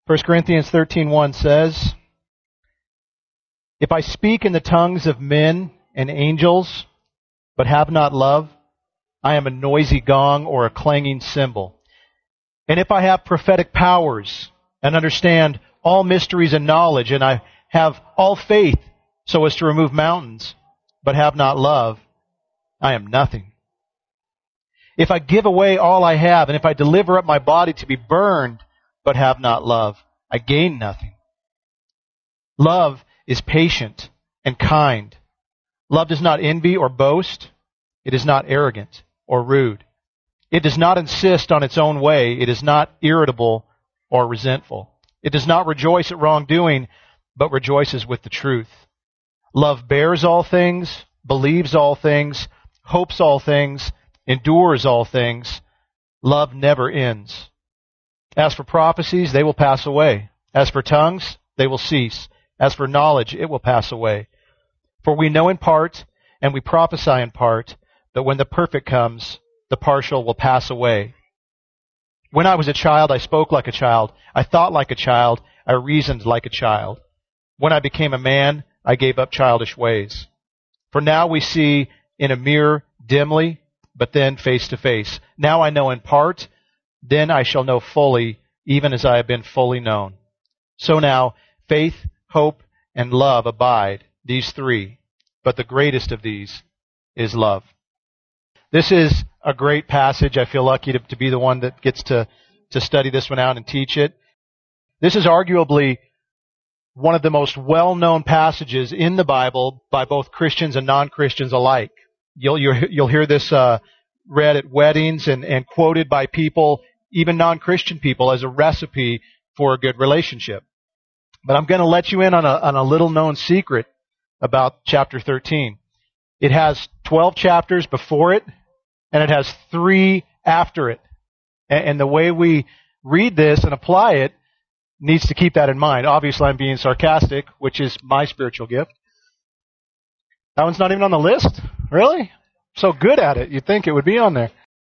1 Corinthians 13:1 says, "If I speak in the tongues of men and angels, but have not love, I am a noisy gong or a clanging cymbal. And if I have prophetic powers and understand all mysteries and knowledge, and I have all faith so as to remove mountains, but have not love, I am nothing. If I give away all I have, and if I deliver up my body to be burned, but have not love, I gain nothing. Love is patient and kind. Love does not envy or boast. It is not arrogant or rude. It does not insist on its own way. It is not irritable or resentful. It does not rejoice at wrongdoing, but rejoices with the truth. Love bears all things, believes all things, hopes all things, endures all things. Love never ends. As for prophecies, they will pass away. As for tongues, they will cease. As for knowledge, it will pass away. For we know in part, and we prophesy in part, but when the perfect comes, the partial will pass away. When I was a child, I spoke like a child. I thought like a child. I reasoned like a child. When I became a man, I gave up childish ways. For now we see in a mirror dimly, but then face to face. Now I know in part, then I shall know fully, even as I have been fully known. So now, faith, hope, and love abide, these three, but the greatest of these is love." This is a great passage. I feel lucky to be the one that gets to study this one out and teach it. This is arguably one of the most well-known passages in the Bible by both Christians and non-Christians alike. You'll hear this read at weddings and quoted by people, even non-Christian people, as a recipe for a good relationship. But I'm going to let you in on a little-known secret about chapter 13. It has 12 chapters before it, and it has 3 after it. And the way we read this and apply it needs to keep that in mind. Obviously, I'm being sarcastic, which is my spiritual gift. That one's not even on the list? Really? So good at it. You'd think it would be on there.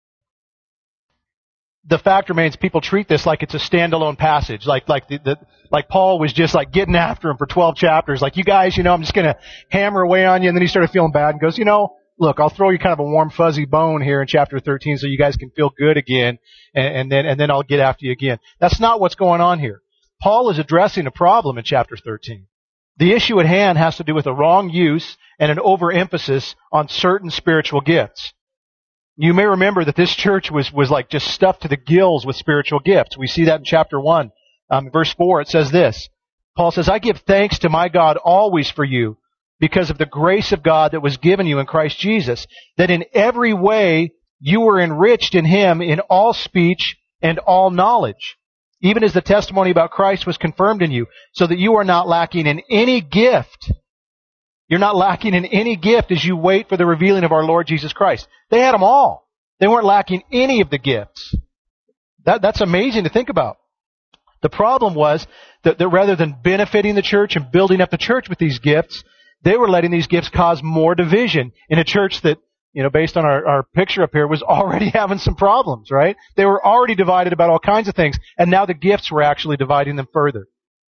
The fact remains, people treat this like it's a standalone passage, like Paul was just like getting after him for 12 chapters. Like, you guys, I'm just going to hammer away on you. And then he started feeling bad and goes, look, I'll throw you kind of a warm, fuzzy bone here in chapter 13 so you guys can feel good again, and then I'll get after you again. That's not what's going on here. Paul is addressing a problem in chapter 13. The issue at hand has to do with a wrong use and an overemphasis on certain spiritual gifts. You may remember that this church was like just stuffed to the gills with spiritual gifts. We see that in chapter 1. Verse 4, it says this. Paul says, "I give thanks to my God always for you, because of the grace of God that was given you in Christ Jesus, that in every way you were enriched in Him in all speech and all knowledge, even as the testimony about Christ was confirmed in you, so that you are not lacking in any gift." You're not lacking in any gift as you wait for the revealing of our Lord Jesus Christ. They had them all. They weren't lacking any of the gifts. That's amazing to think about. The problem was that rather than benefiting the church and building up the church with these gifts, they were letting these gifts cause more division in a church that, based on our picture up here, was already having some problems, right? They were already divided about all kinds of things, and now the gifts were actually dividing them further.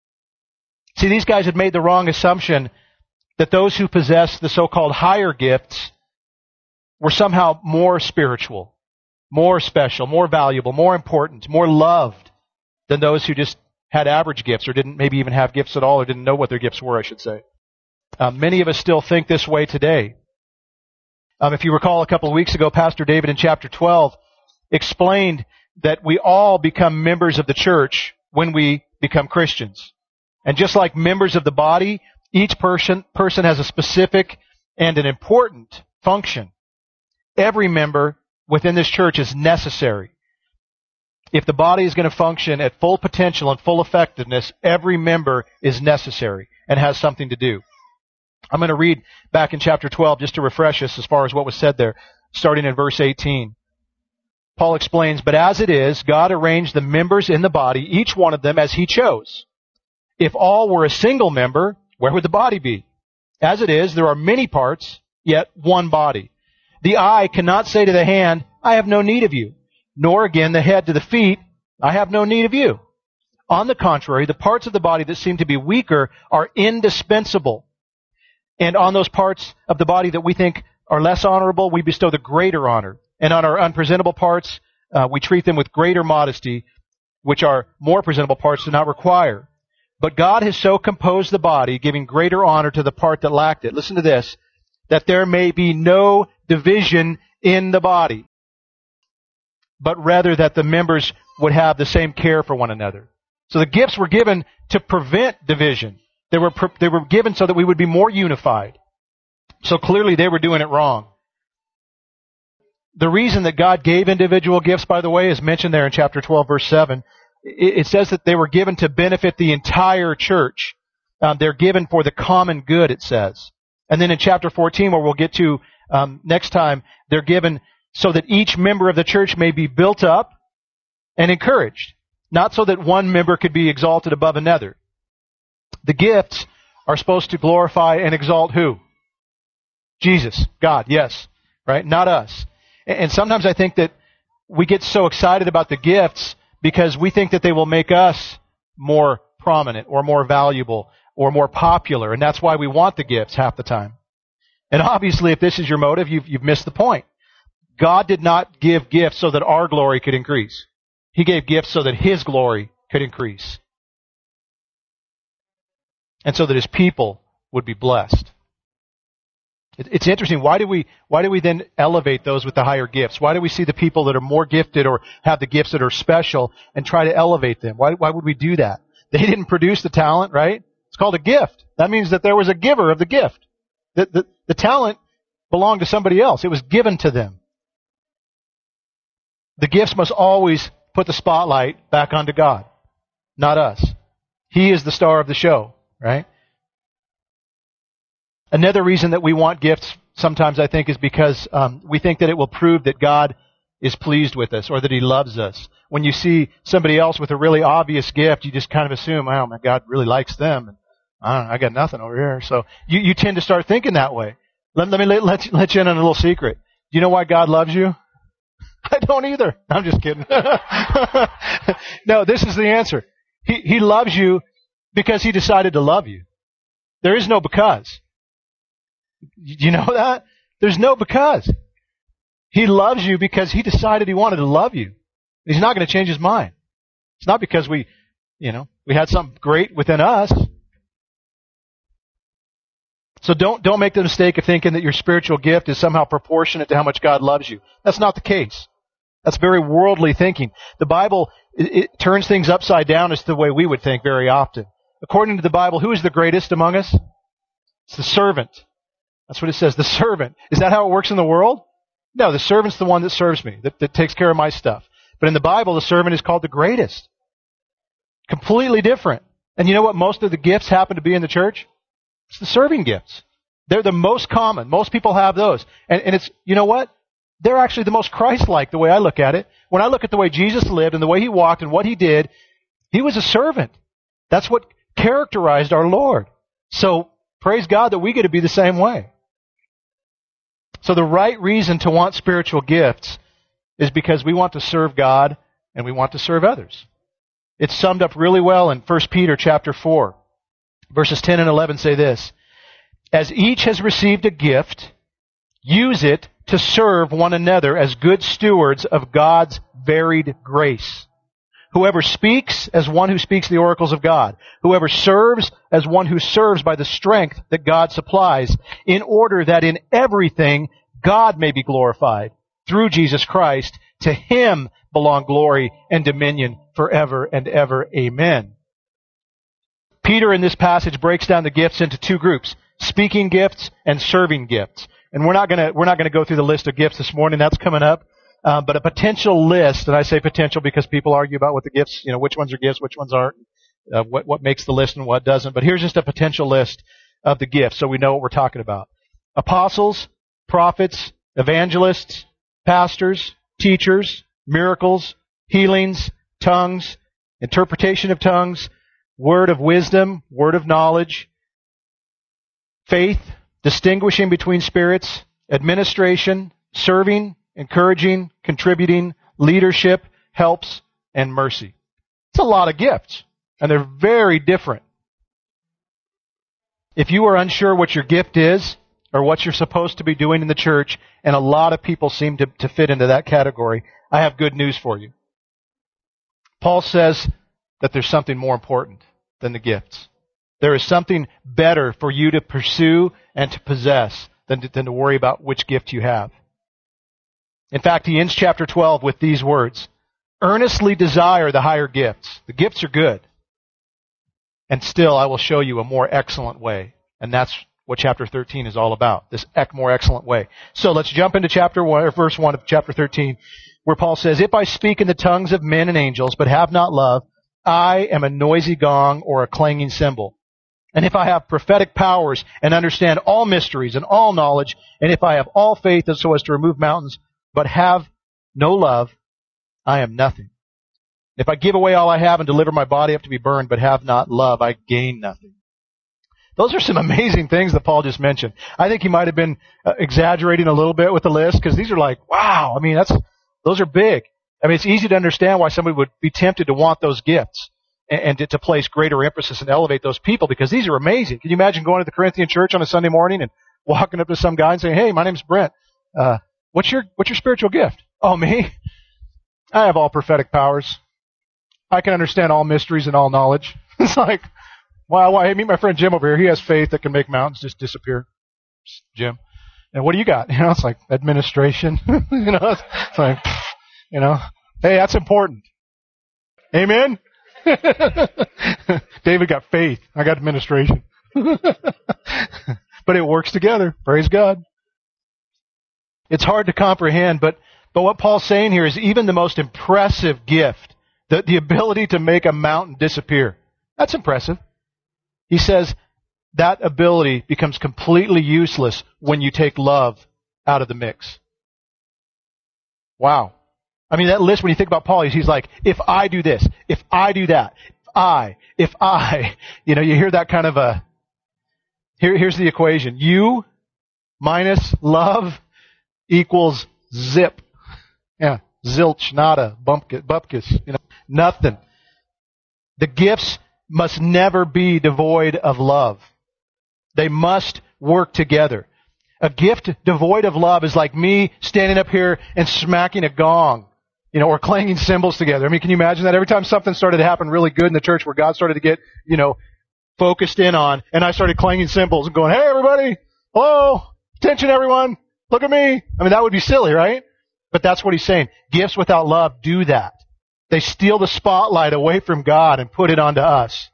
See, these guys had made the wrong assumption that those who possessed the so-called higher gifts were somehow more spiritual, more special, more valuable, more important, more loved than those who just had average gifts or didn't maybe even have gifts at all or didn't know what their gifts were, I should say. Many of us still think this way today. If you recall, a couple of weeks ago, Pastor David in chapter 12 explained that we all become members of the church when we become Christians. And just like members of the body, each person has a specific and an important function. Every member within this church is necessary. If the body is going to function at full potential and full effectiveness, every member is necessary and has something to do. I'm going to read back in chapter 12 just to refresh us as far as what was said there, starting in verse 18. Paul explains, "But as it is, God arranged the members in the body, each one of them as He chose. If all were a single member, where would the body be? As it is, there are many parts, yet one body. The eye cannot say to the hand, I have no need of you, nor again the head to the feet, I have no need of you. On the contrary, the parts of the body that seem to be weaker are indispensable. And on those parts of the body that we think are less honorable, we bestow the greater honor. And on our unpresentable parts, we treat them with greater modesty, which our more presentable parts do not require. But God has so composed the body, giving greater honor to the part that lacked it. Listen to this, that there may be no division in the body, but rather that the members would have the same care for one another. So the gifts were given to prevent division. They were given so that we would be more unified. So clearly they were doing it wrong. The reason that God gave individual gifts, by the way, is mentioned there in chapter 12, verse 7. It says that they were given to benefit the entire church. They're given for the common good, it says. And then in chapter 14, where we'll get to next time, they're given so that each member of the church may be built up and encouraged, not so that one member could be exalted above another. The gifts are supposed to glorify and exalt who? Jesus, God, yes, right? Not us. And sometimes I think that we get so excited about the gifts because we think that they will make us more prominent or more valuable or more popular, and that's why we want the gifts half the time. And obviously, if this is your motive, you've missed the point. God did not give gifts so that our glory could increase. He gave gifts so that His glory could increase. And so that His people would be blessed. It's interesting. Why do we then elevate those with the higher gifts? Why do we see the people that are more gifted or have the gifts that are special and try to elevate them? Why would we do that? They didn't produce the talent, right? It's called a gift. That means that there was a giver of the gift. The talent belonged to somebody else. It was given to them. The gifts must always put the spotlight back onto God, not us. He is the star of the show, right? Another reason that we want gifts sometimes, I think, is because we think that it will prove that God is pleased with us or that He loves us. When you see somebody else with a really obvious gift, you just kind of assume, oh, my God really likes them. And I got nothing over here. So you tend to start thinking that way. Let me let you in on a little secret. Do you know why God loves you? I don't either. I'm just kidding. No, this is the answer. He loves you because He decided to love you. There is no because. You know that? There's no because. He loves you because He decided He wanted to love you. He's not going to change His mind. It's not because we had something great within us. So don't make the mistake of thinking that your spiritual gift is somehow proportionate to how much God loves you. That's not the case. That's very worldly thinking. The Bible, it turns things upside down as to the way we would think very often. According to the Bible, who is the greatest among us? It's the servant. That's what it says, the servant. Is that how it works in the world? No, the servant's the one that serves me, that takes care of my stuff. But in the Bible, the servant is called the greatest. Completely different. And you know what most of the gifts happen to be in the church? It's the serving gifts. They're the most common. Most people have those. And it's, you know what? They're actually the most Christ-like, the way I look at it. When I look at the way Jesus lived and the way He walked and what He did, He was a servant. That's what characterized our Lord. So praise God that we get to be the same way. So the right reason to want spiritual gifts is because we want to serve God and we want to serve others. It's summed up really well in 1 Peter chapter 4. Verses 10 and 11 say this, as each has received a gift, use it to serve one another as good stewards of God's varied grace. Whoever speaks as one who speaks the oracles of God. Whoever serves as one who serves by the strength that God supplies, in order that in everything God may be glorified through Jesus Christ. To Him belong glory and dominion forever and ever. Amen. Peter in this passage breaks down the gifts into two groups, speaking gifts and serving gifts. And we're not going to go through the list of gifts this morning. That's coming up. But a potential list, and I say potential because people argue about what the gifts, which ones are gifts, which ones aren't, what makes the list and what doesn't. But here's just a potential list of the gifts so we know what we're talking about. Apostles, prophets, evangelists, pastors, teachers, miracles, healings, tongues, interpretation of tongues, word of wisdom, word of knowledge, faith, distinguishing between spirits, administration, serving, encouraging, contributing, leadership, helps, and mercy. It's a lot of gifts. And they're very different. If you are unsure what your gift is or what you're supposed to be doing in the church, and a lot of people seem to fit into that category, I have good news for you. Paul says that there's something more important than the gifts. There is something better for you to pursue and to possess than to worry about which gift you have. In fact, he ends chapter 12 with these words: earnestly desire the higher gifts. The gifts are good. And still, I will show you a more excellent way. And that's what chapter 13 is all about, this more excellent way. So let's jump into verse 1 of chapter 13, where Paul says, if I speak in the tongues of men and angels, but have not love, I am a noisy gong or a clanging cymbal. And if I have prophetic powers and understand all mysteries and all knowledge, and if I have all faith so as to remove mountains, but have no love, I am nothing. If I give away all I have and deliver my body up to be burned, but have not love, I gain nothing. Those are some amazing things that Paul just mentioned. I think he might have been exaggerating a little bit with the list, because these are like, wow, I mean, those are big. I mean, it's easy to understand why somebody would be tempted to want those gifts and to place greater emphasis and elevate those people, because these are amazing. Can you imagine going to the Corinthian church on a Sunday morning and walking up to some guy and saying, hey, my name's Brent. What's your spiritual gift? Oh, me? I have all prophetic powers. I can understand all mysteries and all knowledge. It's like, wow, hey, meet my friend Jim over here. He has faith that can make mountains just disappear. Jim. And what do you got? It's like administration. It's like, hey, that's important. Amen? David got faith. I got administration. But it works together. Praise God. It's hard to comprehend, but what Paul's saying here is even the most impressive gift, the ability to make a mountain disappear, that's impressive. He says that ability becomes completely useless when you take love out of the mix. Wow. I mean, that list, when you think about Paul, he's like, if I do this, if I do that, if I, you hear that kind of here's the equation. You minus love equals zip. Yeah. Zilch, nada, bupkis, nothing. The gifts must never be devoid of love. They must work together. A gift devoid of love is like me standing up here and smacking a gong, or clanging cymbals together. I mean, can you imagine that? Every time something started to happen really good in the church where God started to get, focused in on, and I started clanging cymbals and going, hey, everybody, hello, attention, everyone, look at me. I mean, that would be silly, right? But that's what he's saying. Gifts without love do that. They steal the spotlight away from God and put it onto us.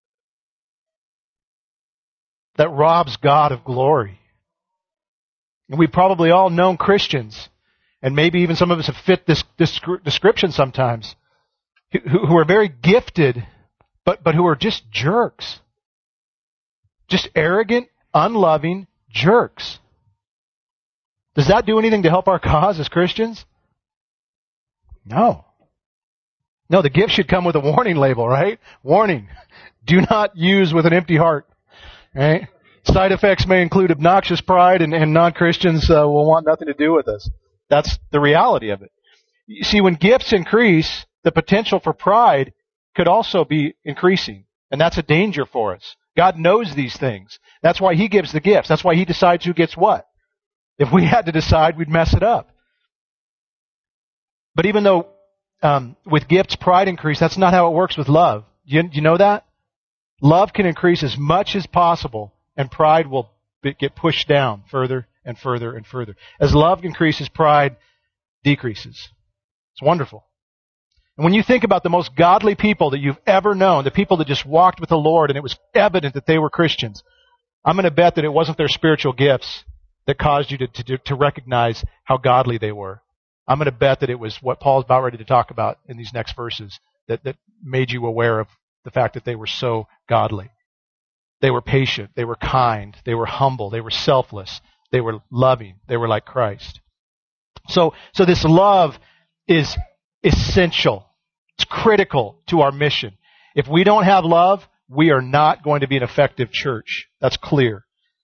That robs God of glory. And we've probably all known Christians, and maybe even some of us have fit this description sometimes, who are very gifted, but who are just jerks. Just arrogant, unloving jerks. Does that do anything to help our cause as Christians? No. No, the gift should come with a warning label, right? Warning. Do not use with an empty heart. Right? Side effects may include obnoxious pride, and non-Christians will want nothing to do with us. That's the reality of it. You see, when gifts increase, the potential for pride could also be increasing. And that's a danger for us. God knows these things. That's why He gives the gifts. That's why He decides who gets what. If we had to decide, we'd mess it up. But even though with gifts pride increase, that's not how it works with love. Do you know that? Love can increase as much as possible, and pride will get pushed down further and further and further. As love increases, pride decreases. It's wonderful. And when you think about the most godly people that you've ever known, the people that just walked with the Lord and it was evident that they were Christians, I'm going to bet that it wasn't their spiritual gifts that caused you to recognize how godly they were. I'm going to bet that it was what Paul's about ready to talk about in these next verses that made you aware of the fact that they were so godly. They were patient. They were kind. They were humble. They were selfless. They were loving. They were like Christ. So this love is essential. It's critical to our mission. If we don't have love, we are not going to be an effective church. That's clear.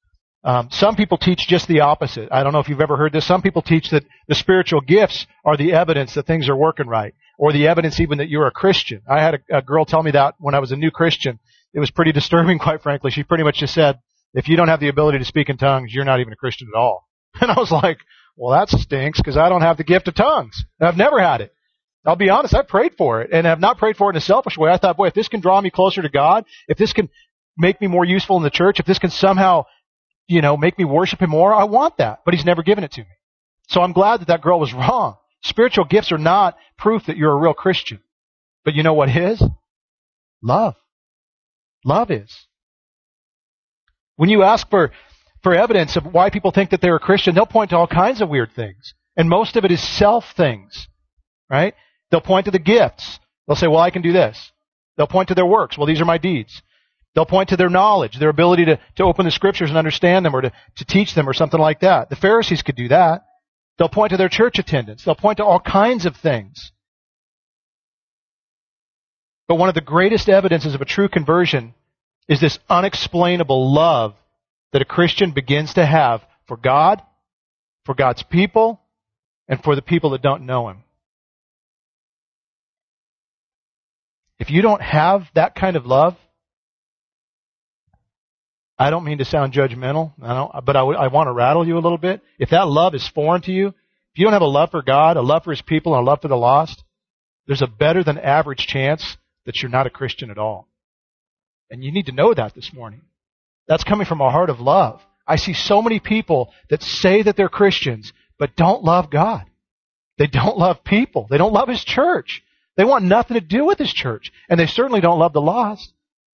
Some people teach just the opposite. I don't know if you've ever heard this. Some people teach that the spiritual gifts are the evidence that things are working right, or the evidence even that you're a Christian. I had a girl tell me that when I was a new Christian. It was pretty disturbing, quite frankly. She pretty much just said, if you don't have the ability to speak in tongues, you're not even a Christian at all. And I was like, well, that stinks because I don't have the gift of tongues. And I've never had it. I'll be honest, I prayed for it, and I've not prayed for it in a selfish way. I thought, boy, if this can draw me closer to God, if this can make me more useful in the church, if this can somehow, make me worship Him more, I want that. But He's never given it to me. So I'm glad that girl was wrong. Spiritual gifts are not proof that you're a real Christian. But you know what is? Love. Love is. When you ask for evidence of why people think that they're a Christian, they'll point to all kinds of weird things. And most of it is self things, right? They'll point to the gifts. They'll say, well, I can do this. They'll point to their works. Well, these are my deeds. They'll point to their knowledge, their ability to open the Scriptures and understand them or to teach them or something like that. The Pharisees could do that. They'll point to their church attendance. They'll point to all kinds of things. But one of the greatest evidences of a true conversion is this unexplainable love that a Christian begins to have for God, for God's people, and for the people that don't know Him. If you don't have that kind of love, I don't mean to sound judgmental, but I want to rattle you a little bit. If that love is foreign to you, if you don't have a love for God, a love for His people, and a love for the lost, there's a better than average chance that you're not a Christian at all. And you need to know that this morning. That's coming from a heart of love. I see so many people that say that they're Christians, but don't love God. They don't love people. They don't love His church. They want nothing to do with His church. And they certainly don't love the lost.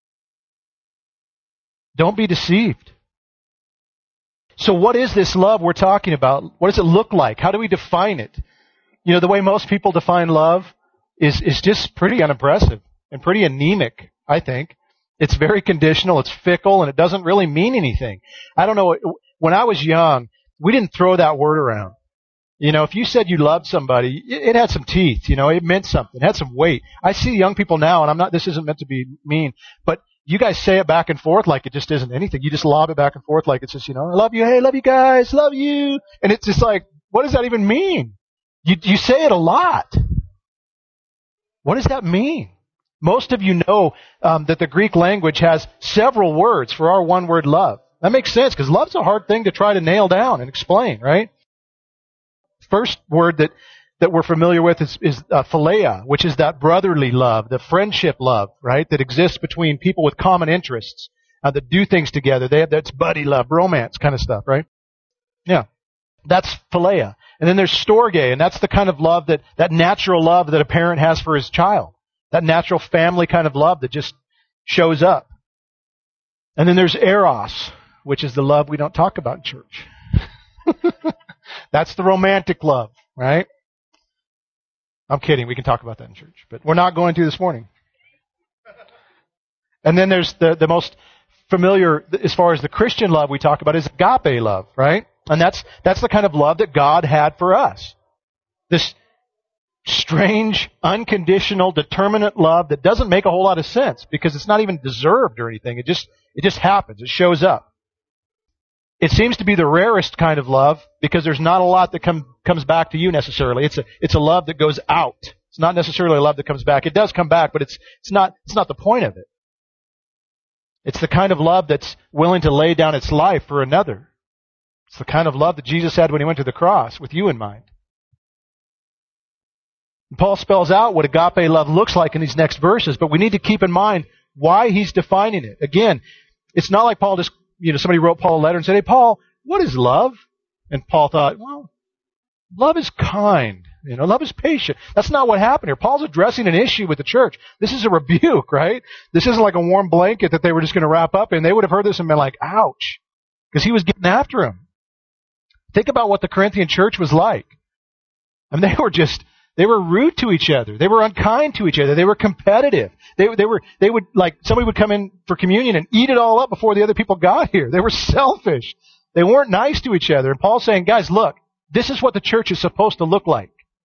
Don't be deceived. So what is this love we're talking about? What does it look like? How do we define it? The way most people define love is just pretty unimpressive and pretty anemic, I think. It's very conditional, it's fickle, and it doesn't really mean anything. I don't know, when I was young, we didn't throw that word around. If you said you loved somebody, it had some teeth, it meant something, it had some weight. I see young people now, and this isn't meant to be mean, but you guys say it back and forth like it just isn't anything. You just lob it back and forth like it's just, I love you, hey, love you guys, love you. And it's just like, what does that even mean? You say it a lot. What does that mean? Most of you know that the Greek language has several words for our one word love. That makes sense because love's a hard thing to try to nail down and explain, right? First word that we're familiar with is philia, which is that brotherly love, the friendship love, right, that exists between people with common interests that do things together. That's buddy love, romance kind of stuff, right? Yeah, that's philia. And then there's storge, and that's the kind of love that natural love that a parent has for his child. That natural family kind of love that just shows up. And then there's eros, which is the love we don't talk about in church. That's the romantic love, right? I'm kidding. We can talk about that in church. But we're not going to this morning. And then there's the most familiar, as far as the Christian love we talk about, is agape love, right? And that's the kind of love that God had for us. This strange, unconditional, determinate love that doesn't make a whole lot of sense because it's not even deserved or anything. It just happens. It shows up. It seems to be the rarest kind of love because there's not a lot that comes back to you necessarily. It's a love that goes out. It's not necessarily a love that comes back. It does come back, but it's not the point of it. It's the kind of love that's willing to lay down its life for another. It's the kind of love that Jesus had when He went to the cross with you in mind. And Paul spells out what agape love looks like in these next verses, but we need to keep in mind why he's defining it. Again, it's not like Paul just, somebody wrote Paul a letter and said, hey, Paul, what is love? And Paul thought, well, love is kind. Love is patient. That's not what happened here. Paul's addressing an issue with the church. This is a rebuke, right? This isn't like a warm blanket that they were just going to wrap up in. They would have heard this and been like, ouch, because he was getting after him. Think about what the Corinthian church was like. I mean, they were rude to each other. They were unkind to each other. They were competitive. They would, like, somebody would come in for communion and eat it all up before the other people got here. They were selfish. They weren't nice to each other. And Paul's saying, guys, look, this is what the church is supposed to look like.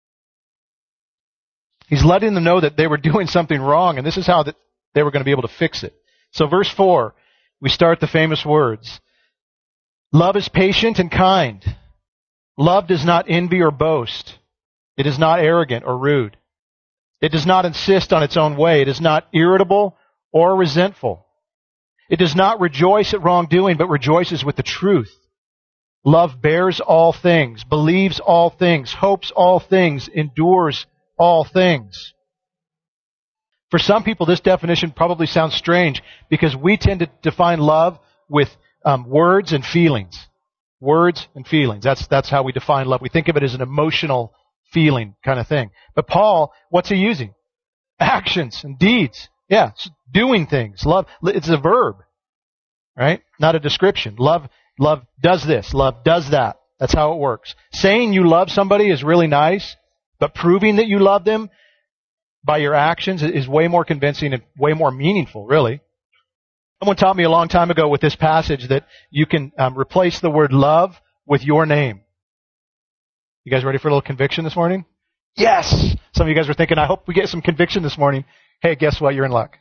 He's letting them know that they were doing something wrong, and this is how they were going to be able to fix it. So verse 4, we start the famous words. Love is patient and kind. Love does not envy or boast. It is not arrogant or rude. It does not insist on its own way. It is not irritable or resentful. It does not rejoice at wrongdoing, but rejoices with the truth. Love bears all things, believes all things, hopes all things, endures all things. For some people, this definition probably sounds strange because we tend to define love with words and feelings. Words and feelings. That's how we define love. We think of it as an emotional feeling kind of thing. But Paul, what's he using? Actions and deeds. Yeah, doing things. Love, it's a verb, right? Not a description. Love does this. Love does that. That's how it works. Saying you love somebody is really nice, but proving that you love them by your actions is way more convincing and way more meaningful, really. Someone taught me a long time ago with this passage that you can replace the word love with your name. You guys ready for a little conviction this morning? Yes! Some of you guys are thinking, I hope we get some conviction this morning. Hey, guess what? You're in luck.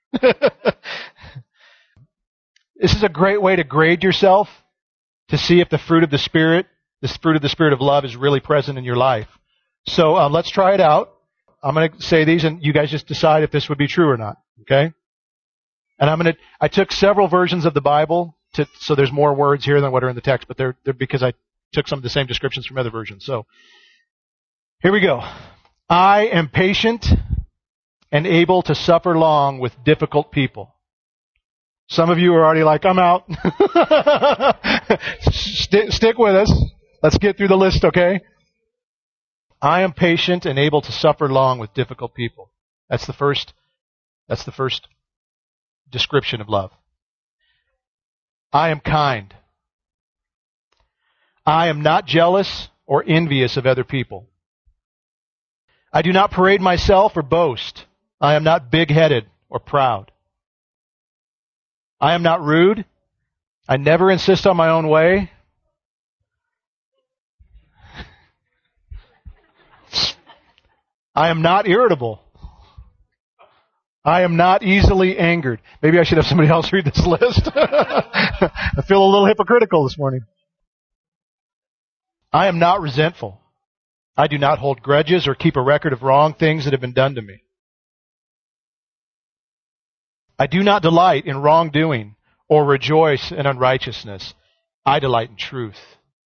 This is a great way to grade yourself, to see if the fruit of the Spirit of love is really present in your life. So let's try it out. I'm going to say these and you guys just decide if this would be true or not. Okay? And I took several versions of the Bible, so there's more words here than what are in the text, but they're because I took some of the same descriptions from other versions. So, here we go. I am patient and able to suffer long with difficult people. Some of you are already like, I'm out. Stick with us. Let's get through the list, okay? I am patient and able to suffer long with difficult people. That's the first description of love. I am kind. I am not jealous or envious of other people. I do not parade myself or boast. I am not big-headed or proud. I am not rude. I never insist on my own way. I am not irritable. I am not easily angered. Maybe I should have somebody else read this list. I feel a little hypocritical this morning. I am not resentful. I do not hold grudges or keep a record of wrong things that have been done to me. I do not delight in wrongdoing or rejoice in unrighteousness. I delight in truth.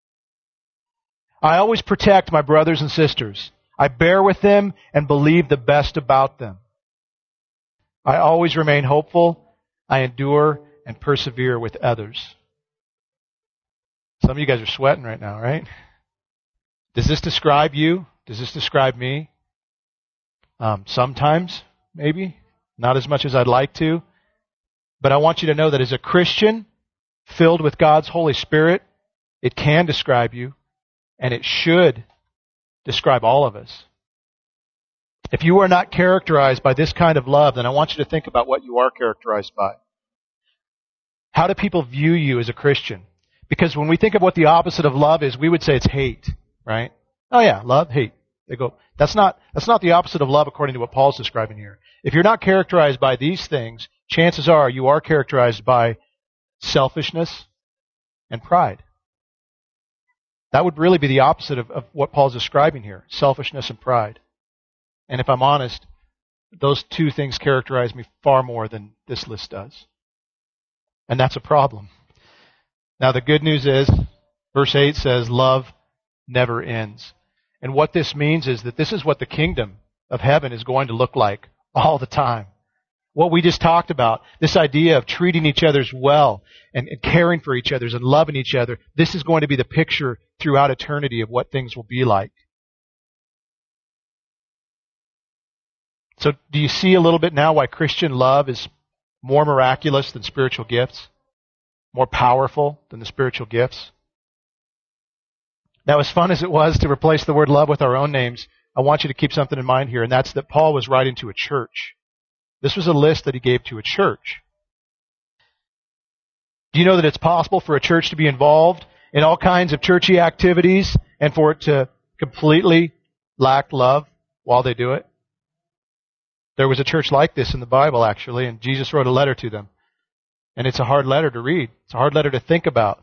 I always protect my brothers and sisters. I bear with them and believe the best about them. I always remain hopeful. I endure and persevere with others. Some of you guys are sweating right now, right? Does this describe you? Does this describe me? Sometimes, maybe. Not as much as I'd like to. But I want you to know that as a Christian, filled with God's Holy Spirit, it can describe you, and it should describe all of us. If you are not characterized by this kind of love, then I want you to think about what you are characterized by. How do people view you as a Christian? Because when we think of what the opposite of love is, we would say it's hate, right? Oh yeah, love, hate. They go, that's not the opposite of love according to what Paul's describing here. If you're not characterized by these things, chances are you are characterized by selfishness and pride. That would really be the opposite of what Paul's describing here, selfishness and pride. And if I'm honest, those two things characterize me far more than this list does. And that's a problem. Now the good news is, verse 8 says, love never ends. And what this means is that this is what the kingdom of heaven is going to look like all the time. What we just talked about, this idea of treating each other's well and caring for each other and loving each other, this is going to be the picture throughout eternity of what things will be like. So do you see a little bit now why Christian love is more miraculous than spiritual gifts? More powerful than the spiritual gifts? Now, as fun as it was to replace the word love with our own names, I want you to keep something in mind here, and that's that Paul was writing to a church. This was a list that he gave to a church. Do you know that it's possible for a church to be involved in all kinds of churchy activities and for it to completely lack love while they do it? There was a church like this in the Bible, actually, and Jesus wrote a letter to them. And it's a hard letter to read. It's a hard letter to think about.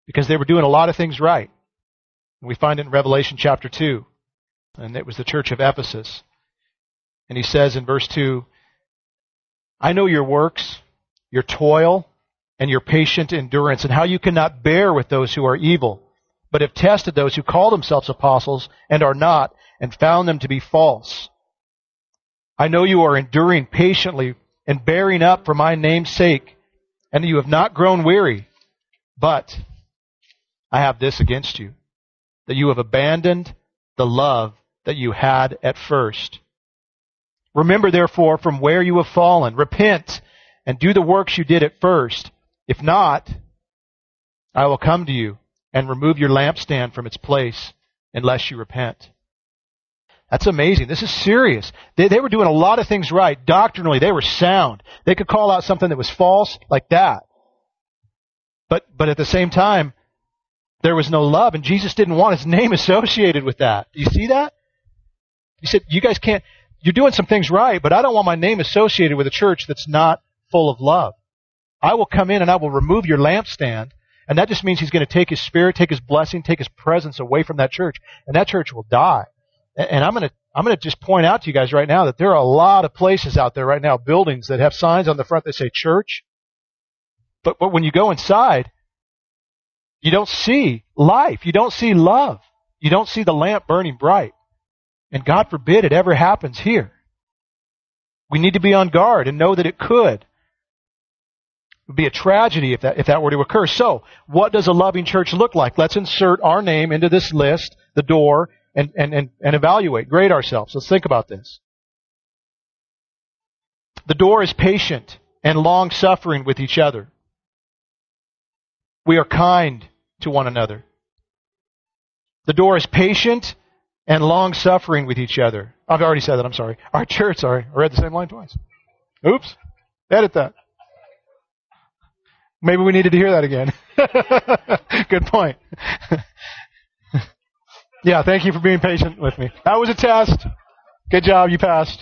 because they were doing a lot of things right. And we find it in Revelation chapter 2. And it was the church of Ephesus. And he says in verse 2, I know your works, your toil, and your patient endurance, and how you cannot bear with those who are evil, but have tested those who call themselves apostles and are not, and found them to be false. I know you are enduring patiently and bearing up for my name's sake, and you have not grown weary. But I have this against you, that you have abandoned the love that you had at first. Remember, therefore, from where you have fallen. Repent and do the works you did at first. If not, I will come to you and remove your lampstand from its place unless you repent. That's amazing. This is serious. They were doing a lot of things right. Doctrinally, they were sound. They could call out something that was false like that. But at the same time, there was no love, and Jesus didn't want his name associated with that. Do you see that? He said, you guys can't, you're doing some things right, but I don't want my name associated with a church that's not full of love. I will come in and I will remove your lampstand, and that just means he's going to take his spirit, take his blessing, take his presence away from that church, and that church will die. And I'm going to just point out to you guys right now that there are a lot of places out there right now, buildings that have signs on the front that say church. But when you go inside, you don't see life. You don't see love. You don't see the lamp burning bright. And God forbid it ever happens here. We need to be on guard and know that it could. It would be a tragedy if that were to occur. So, what does a loving church look like? Let's insert our name into this list, the door, and evaluate, grade ourselves. Let's think about this. The door is patient and long-suffering with each other. We are kind to one another. The door is patient and long-suffering with each other. I've already said that, I'm sorry. Our church, I read the same line twice. Oops. Edit that. Maybe we needed to hear that again. Good point. Yeah, thank you for being patient with me. That was a test. Good job, you passed.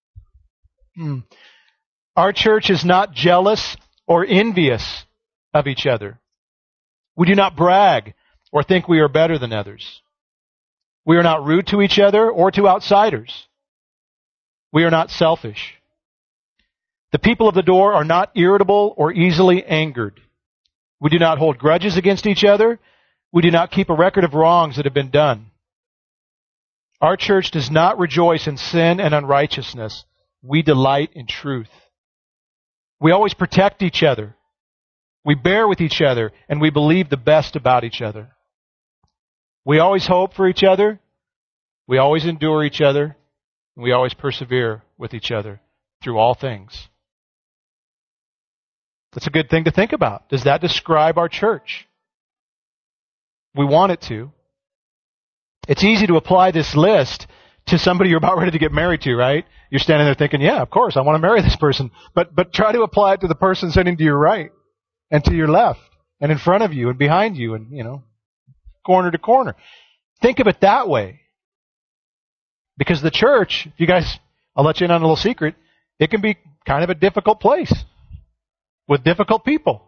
Our church is not jealous or envious of each other. We do not brag or think we are better than others. We are not rude to each other or to outsiders. We are not selfish. The people of the door are not irritable or easily angered. We do not hold grudges against each other. We do not keep a record of wrongs that have been done. Our church does not rejoice in sin and unrighteousness. We delight in truth. We always protect each other. We bear with each other, and we believe the best about each other. We always hope for each other. We always endure each other. And we always persevere with each other through all things. That's a good thing to think about. Does that describe our church? We want it to. It's easy to apply this list to somebody you're about ready to get married to, right? You're standing there thinking, yeah, of course, I want to marry this person. But try to apply it to the person sitting to your right and to your left and in front of you and behind you and, corner to corner. Think of it that way. Because the church, you guys, I'll let you in on a little secret, it can be kind of a difficult place with difficult people.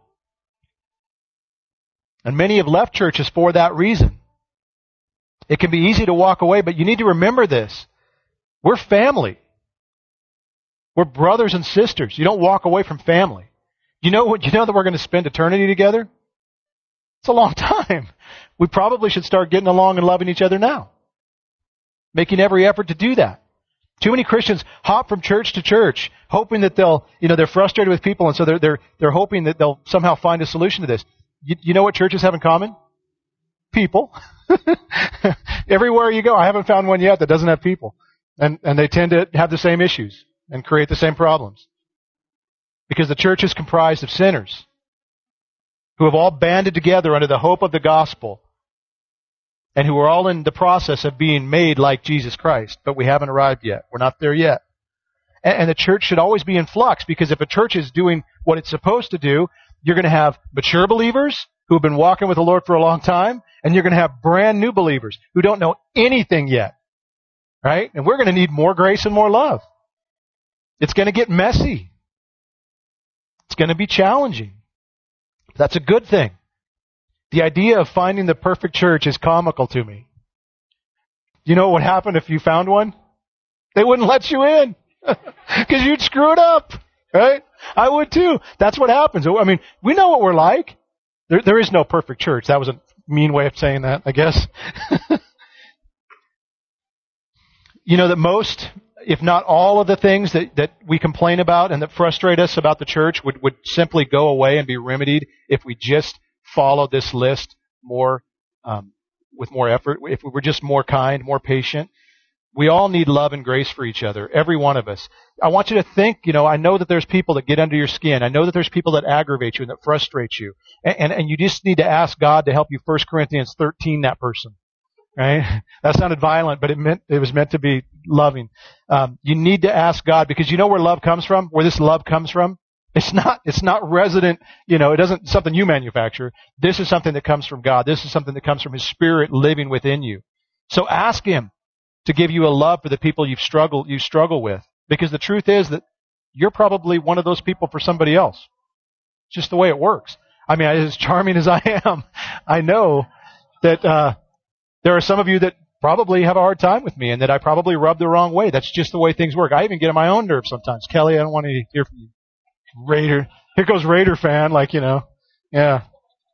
And many have left churches for that reason. It can be easy to walk away, but you need to remember this. We're family. We're brothers and sisters. You don't walk away from family. You know that we're going to spend eternity together? It's a long time. We probably should start getting along and loving each other now. Making every effort to do that. Too many Christians hop from church to church, hoping that they're frustrated with people, and so they're hoping that they'll somehow find a solution to this. You know what churches have in common? People. Everywhere you go, I haven't found one yet that doesn't have people. And they tend to have the same issues and create the same problems. Because the church is comprised of sinners who have all banded together under the hope of the gospel and who are all in the process of being made like Jesus Christ. But we haven't arrived yet. We're not there yet. And the church should always be in flux, because if a church is doing what it's supposed to do, you're going to have mature believers who have been walking with the Lord for a long time, and you're going to have brand new believers who don't know anything yet. Right? And we're going to need more grace and more love. It's going to get messy. It's going to be challenging. That's a good thing. The idea of finding the perfect church is comical to me. You know what would happen if you found one? They wouldn't let you in because you'd screw it up, right? I would too. That's what happens. I mean, we know what we're like. There is no perfect church. That was a mean way of saying that, I guess. You know that most, if not all of the things that we complain about and that frustrate us about the church would simply go away and be remedied if we just followed this list more, with more effort, if we were just more kind, more patient. We all need love and grace for each other, every one of us. I want you to think, I know that there's people that get under your skin. I know that there's people that aggravate you and that frustrate you. And you just need to ask God to help you 1 Corinthians 13 that person. Right? That sounded violent, but it was meant to be loving. You need to ask God because you know where love comes from? Where this love comes from? It's not resident, it isn't something you manufacture. This is something that comes from God. This is something that comes from His Spirit living within you. So ask Him to give you a love for the people you struggle with. Because the truth is that you're probably one of those people for somebody else. It's just the way it works. I mean, as charming as I am, I know that there are some of you that probably have a hard time with me and that I probably rub the wrong way. That's just the way things work. I even get on my own nerves sometimes. Kelly, I don't want to hear from you. Raider. Here goes Raider fan, yeah.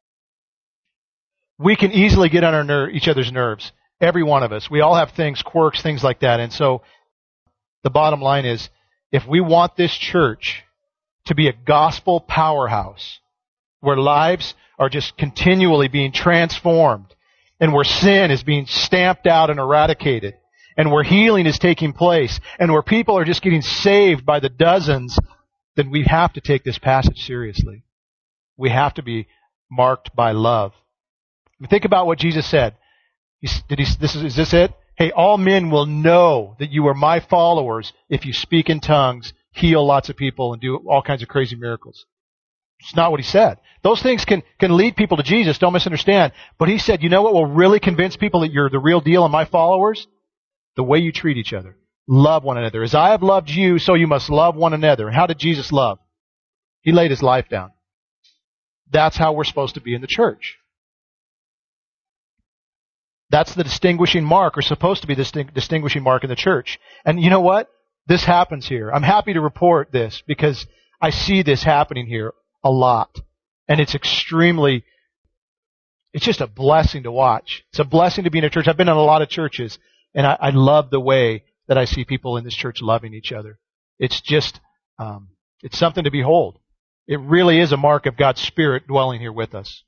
We can easily get on each other's nerves. Every one of us. We all have things, quirks, things like that. And so the bottom line is, if we want this church to be a gospel powerhouse where lives are just continually being transformed and where sin is being stamped out and eradicated and where healing is taking place and where people are just getting saved by the dozens, then we have to take this passage seriously. We have to be marked by love. I mean, think about what Jesus said. Is this it? Hey, all men will know that you are my followers if you speak in tongues, heal lots of people, and do all kinds of crazy miracles. It's not what He said. Those things can lead people to Jesus, don't misunderstand. But He said, you know what will really convince people that you're the real deal and my followers? The way you treat each other. Love one another. As I have loved you, so you must love one another. And how did Jesus love? He laid His life down. That's how we're supposed to be in the church. That's the distinguishing mark, or supposed to be the distinguishing mark in the church. And you know what? This happens here. I'm happy to report this because I see this happening here a lot. And it's just a blessing to watch. It's a blessing to be in a church. I've been in a lot of churches, and I love the way that I see people in this church loving each other. It's just, it's something to behold. It really is a mark of God's Spirit dwelling here with us.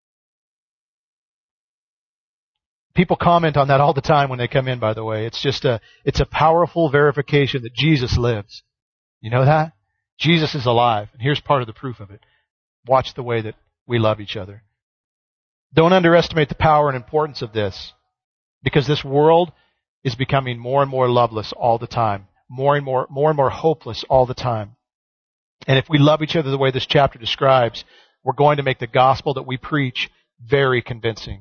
People comment on that all the time when they come in, by the way. It's a powerful verification that Jesus lives. You know that? Jesus is alive. And here's part of the proof of it. Watch the way that we love each other. Don't underestimate the power and importance of this, because this world is becoming more and more loveless all the time. More and more hopeless all the time. And if we love each other the way this chapter describes, we're going to make the gospel that we preach very convincing.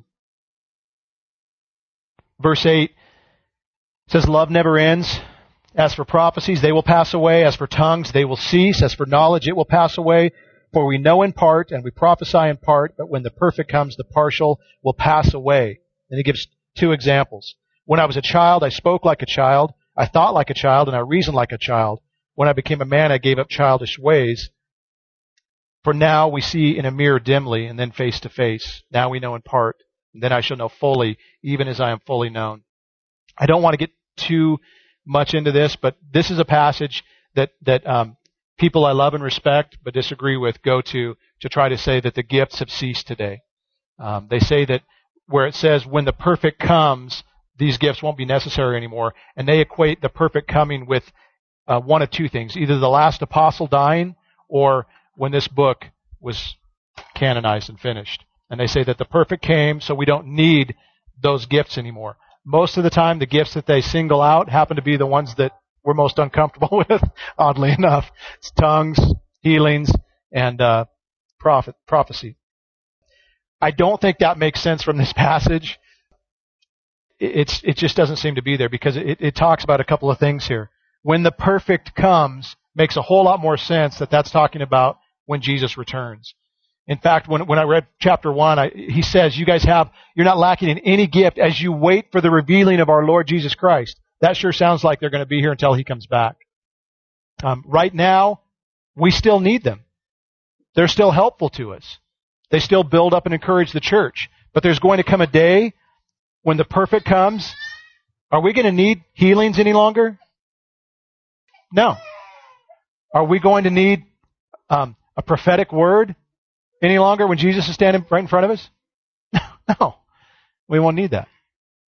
Verse 8 says, love never ends. As for prophecies, they will pass away. As for tongues, they will cease. As for knowledge, it will pass away. For we know in part, and we prophesy in part, but when the perfect comes, the partial will pass away. And he gives two examples. When I was a child, I spoke like a child. I thought like a child, and I reasoned like a child. When I became a man, I gave up childish ways. For now we see in a mirror dimly, and then face to face. Now we know in part. And then I shall know fully, even as I am fully known. I don't want to get too much into this, but this is a passage that people I love and respect but disagree with go to try to say that the gifts have ceased today. They say that where it says when the perfect comes, these gifts won't be necessary anymore, and they equate the perfect coming with one of two things: either the last apostle dying, or when this book was canonized and finished. And they say that the perfect came, so we don't need those gifts anymore. Most of the time, the gifts that they single out happen to be the ones that we're most uncomfortable with, oddly enough. It's tongues, healings, and prophecy. I don't think that makes sense from this passage. It just doesn't seem to be there, because it talks about a couple of things here. When the perfect comes, makes a whole lot more sense that that's talking about when Jesus returns. In fact, when I read chapter 1, he says, you're not lacking in any gift as you wait for the revealing of our Lord Jesus Christ. That sure sounds like they're going to be here until he comes back. Right now, we still need them. They're still helpful to us. They still build up and encourage the church. But there's going to come a day when the perfect comes. Are we going to need healings any longer? No. Are we going to need a prophetic word any longer when Jesus is standing right in front of us? No. We won't need that.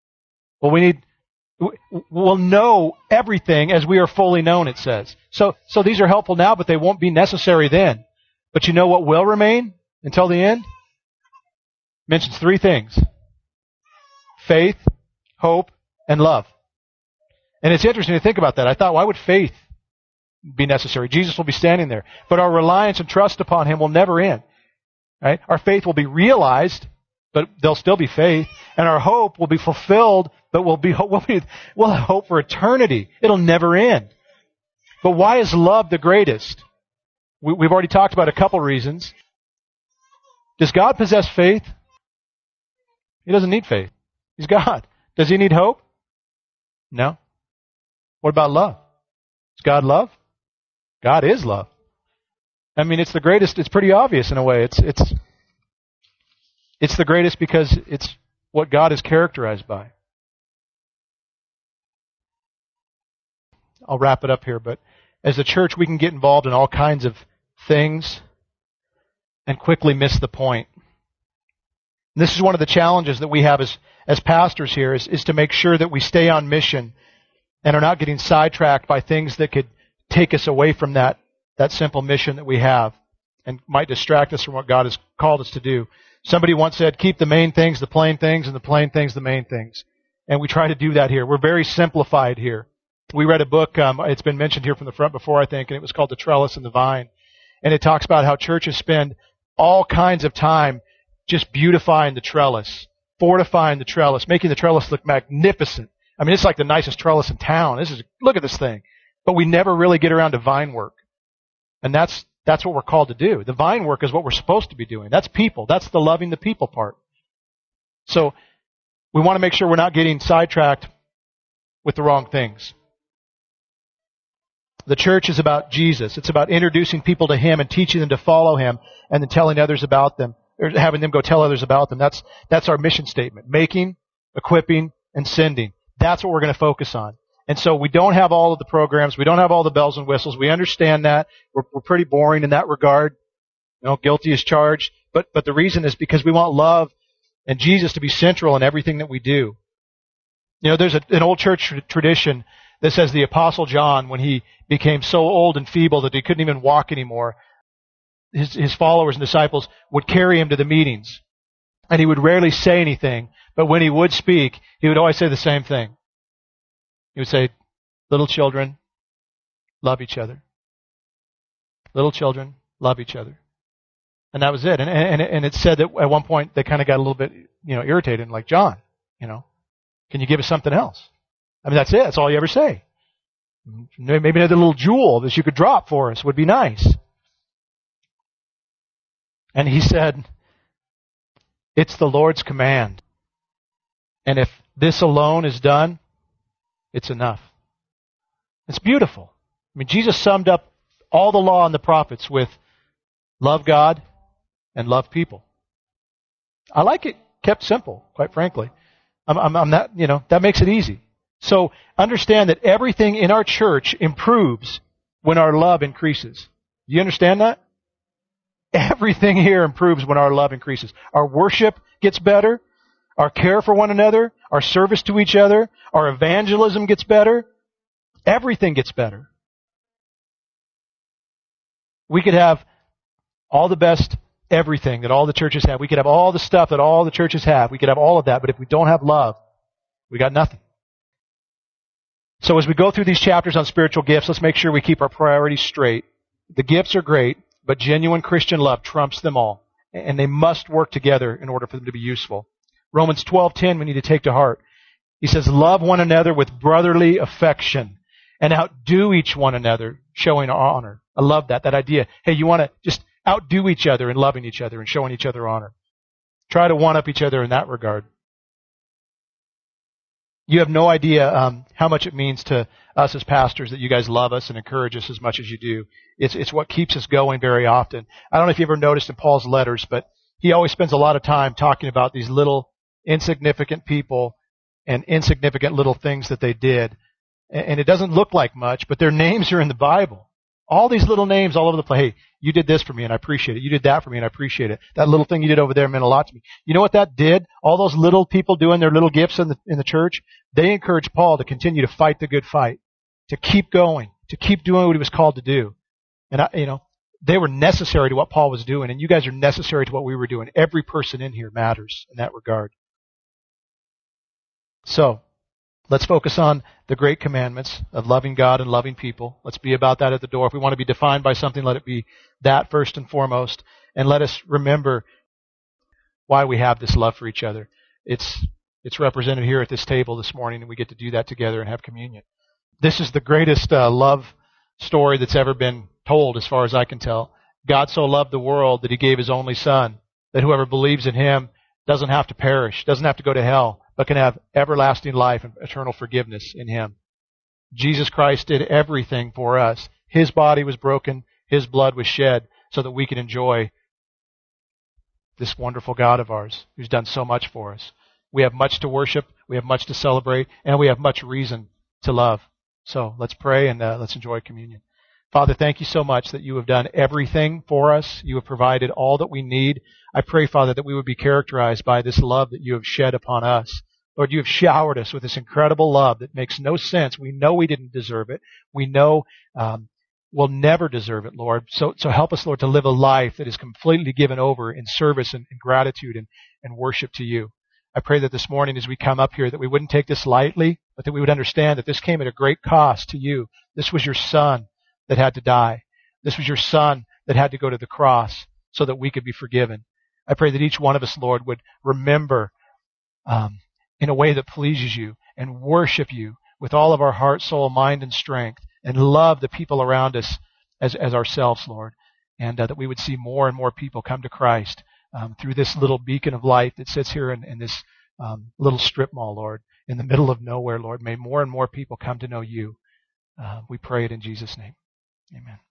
We'll know everything as we are fully known, it says. So these are helpful now, but they won't be necessary then. But you know what will remain until the end? It mentions 3 things. Faith, hope, and love. And it's interesting to think about that. I thought, why would faith be necessary? Jesus will be standing there. But our reliance and trust upon him will never end. Right? Our faith will be realized, but there'll still be faith. And our hope will be fulfilled, but we'll have hope for eternity. It'll never end. But why is love the greatest? We've already talked about a couple reasons. Does God possess faith? He doesn't need faith. He's God. Does he need hope? No. What about love? Is God love? God is love. I mean, it's the greatest. It's pretty obvious in a way. It's the greatest because it's what God is characterized by. I'll wrap it up here, but as a church, we can get involved in all kinds of things and quickly miss the point. And this is one of the challenges that we have as pastors here is to make sure that we stay on mission and are not getting sidetracked by things that could take us away from that simple mission that we have and might distract us from what God has called us to do. Somebody once said, keep the main things the plain things and the plain things the main things. And we try to do that here. We're very simplified here. We read a book, it's been mentioned here from the front before, I think, and it was called The Trellis and the Vine. And it talks about how churches spend all kinds of time just beautifying the trellis, fortifying the trellis, making the trellis look magnificent. I mean, it's like the nicest trellis in town. Look at this thing. But we never really get around to vine work. And that's what we're called to do. The vine work is what we're supposed to be doing. That's people. That's the loving the people part. So we want to make sure we're not getting sidetracked with the wrong things. The church is about Jesus. It's about introducing people to him and teaching them to follow him and then telling others about them, or having them go tell others about them. That's our mission statement. Making, equipping, and sending. That's what we're going to focus on. And so we don't have all of the programs. We don't have all the bells and whistles. We understand that. We're pretty boring in that regard. Guilty as charged. But the reason is because we want love and Jesus to be central in everything that we do. There's an old church tradition that says the Apostle John, when he became so old and feeble that he couldn't even walk anymore, his followers and disciples would carry him to the meetings. And he would rarely say anything, but when he would speak, he would always say the same thing. He would say, little children, love each other. Little children, love each other. And that was it. And it said that at one point they kind of got a little bit, irritated and like, John, can you give us something else? I mean, that's it. That's all you ever say. Maybe another little jewel that you could drop for us would be nice. And he said, it's the Lord's command. And if this alone is done, it's enough. It's beautiful. I mean, Jesus summed up all the law and the prophets with love God and love people. I like it kept simple, quite frankly. I'm not, that makes it easy. So understand that everything in our church improves when our love increases. Do you understand that? Everything here improves when our love increases. Our worship gets better. Our care for one another. Our service to each other. Our evangelism gets better. Everything gets better. We could have all the best everything that all the churches have. We could have all the stuff that all the churches have. We could have all of that. But if we don't have love, we got nothing. So as we go through these chapters on spiritual gifts, let's make sure we keep our priorities straight. The gifts are great, but genuine Christian love trumps them all. And they must work together in order for them to be useful. Romans 12:10 we need to take to heart. He says, love one another with brotherly affection and outdo each one another, showing honor. I love that idea. Hey, you want to just outdo each other in loving each other and showing each other honor. Try to one-up each other in that regard. You have no idea how much it means to us as pastors that you guys love us and encourage us as much as you do. It's what keeps us going very often. I don't know if you ever noticed in Paul's letters, but he always spends a lot of time talking about these little insignificant people and insignificant little things that they did. And it doesn't look like much, but their names are in the Bible. All these little names all over the place. Hey, you did this for me and I appreciate it. You did that for me and I appreciate it. That little thing you did over there meant a lot to me. You know what that did? All those little people doing their little gifts in the church, they encouraged Paul to continue to fight the good fight, to keep going, to keep doing what he was called to do. And they were necessary to what Paul was doing, and you guys are necessary to what we were doing. Every person in here matters in that regard. So, let's focus on the great commandments of loving God and loving people. Let's be about that at the door. If we want to be defined by something, let it be that first and foremost. And let us remember why we have this love for each other. It's represented here at this table this morning, and we get to do that together and have communion. This is the greatest love story that's ever been told, as far as I can tell. God so loved the world that He gave His only Son, that whoever believes in Him doesn't have to perish, doesn't have to go to hell, but can have everlasting life and eternal forgiveness in Him. Jesus Christ did everything for us. His body was broken, His blood was shed, so that we can enjoy this wonderful God of ours, who's done so much for us. We have much to worship, we have much to celebrate, and we have much reason to love. So let's pray and let's enjoy communion. Father, thank you so much that you have done everything for us. You have provided all that we need. I pray, Father, that we would be characterized by this love that you have shed upon us. Lord, you have showered us with this incredible love that makes no sense. We know we didn't deserve it. We know we'll never deserve it, Lord. So help us, Lord, to live a life that is completely given over in service and gratitude and worship to you. I pray that this morning as we come up here that we wouldn't take this lightly, but that we would understand that this came at a great cost to you. This was your Son that had to die. This was your Son that had to go to the cross so that we could be forgiven. I pray that each one of us, Lord, would remember in a way that pleases you and worship you with all of our heart, soul, mind, and strength, and love the people around us as ourselves, Lord, and that we would see more and more people come to Christ through this little beacon of light that sits here in this little strip mall, Lord, in the middle of nowhere, Lord. May more and more people come to know you. We pray it in Jesus' name. Amen.